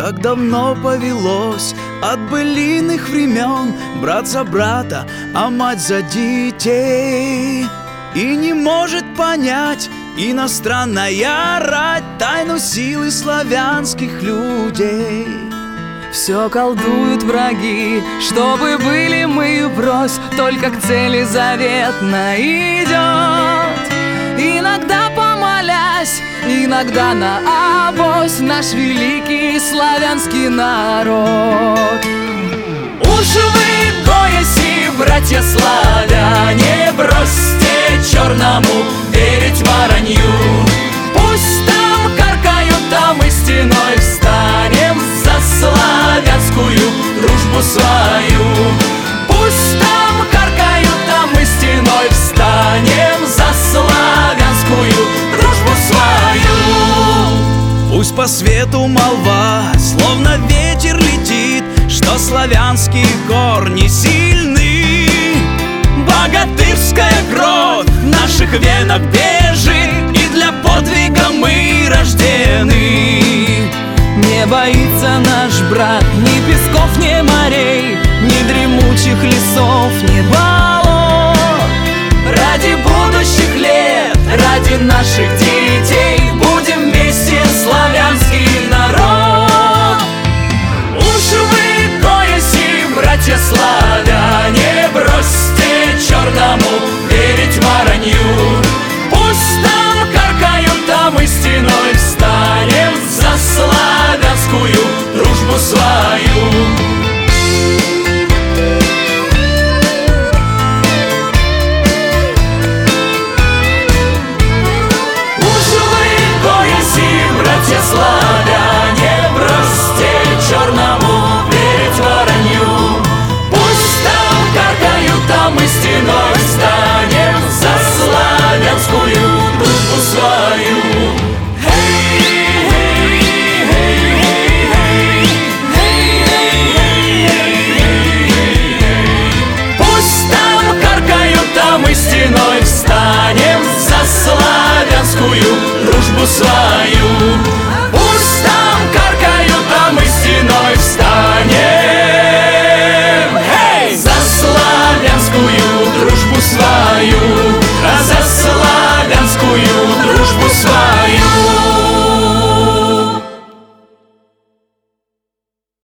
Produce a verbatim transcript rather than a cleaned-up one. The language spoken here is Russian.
так давно повелось от былинных времен. Брат за брата, а мать за детей. И не может понять иностранная рать тайну силы славянских людей. Все колдуют враги, чтобы были мы врозь, только к цели заветно идет. Иногда помолясь, иногда на авось, наш великий славянский народ. Уж вы, гояси, братья славяне, бросьте черному верить воронью. Пусть там каркают, а мы стеной встанем за славянскую дружбу свою. Пусть там каркают, а мы стеной встанем за славянскую дружбу свою. Пусть по свету молва, словно ветер летит, что славянские корни сильны. Богатырская кровь в наших венах бежит, и для подвига мы рождены. Не боится наш брат ни песков, ни морей, ни дремучих лесов, ни болот. Ради будущих лет, ради наших детей будем вместе славянский народ. Уж вы, гояси, братья славяне, бросьте черному верить воронью. Пусть там каркают, а мы стеной встанем за славянскую дружбу свою. Славяне, бросьте черному верить воронью. Пусть там каркают, а мы стеной встанем за славянскую дружбу свою. Пусть там каркают, а мы стеной встанем за славянскую дружбу свою.